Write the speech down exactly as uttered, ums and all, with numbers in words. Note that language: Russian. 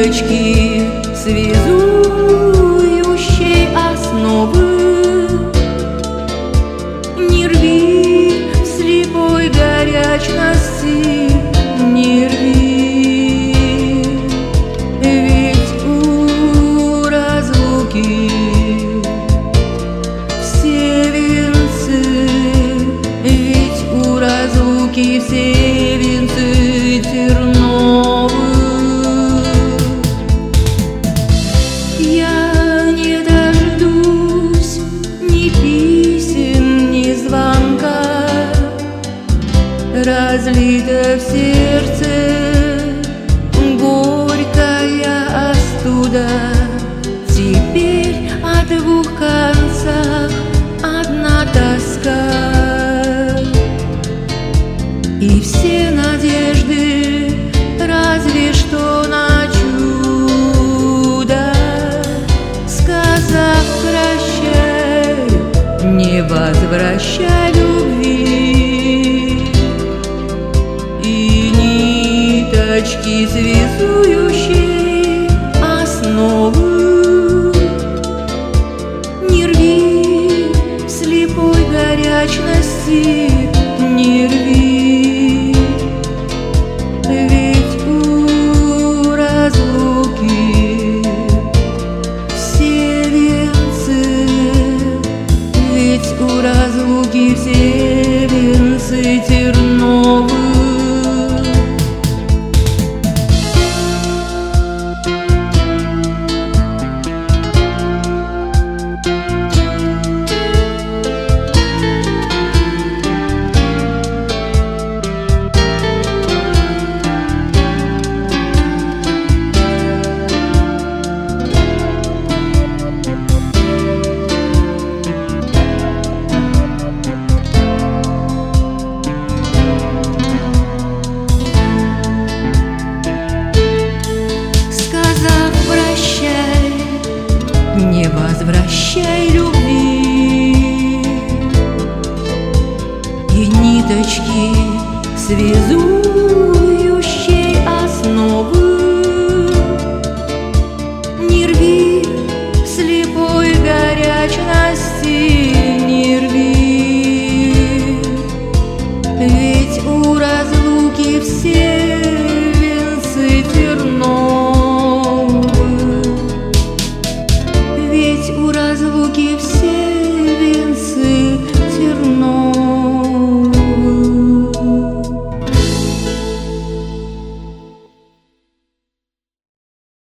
ниточки связующей основы. Не рви в слепой горячности, не рви, ведь у разлуки все венцы, ведь у разлуки все венцы терновы. Я не дождусь ни писем, ни звонка, разлита в сердце горькая остуда. Теперь о двух концах одна тоска, и все надежды разве что на чудо. Сказав прощай, не возвращай любви, и ниточки связующие основы. Не рви в слепой горячности, не рви, ведь у разлуки все венцы, ведь у разлуки все венцы терновы. Не возвращай любви, и ниточки связующей основы. Не рви в слепой горячности, не рви, ведь у разлуки все венцы терновы. У разлуки все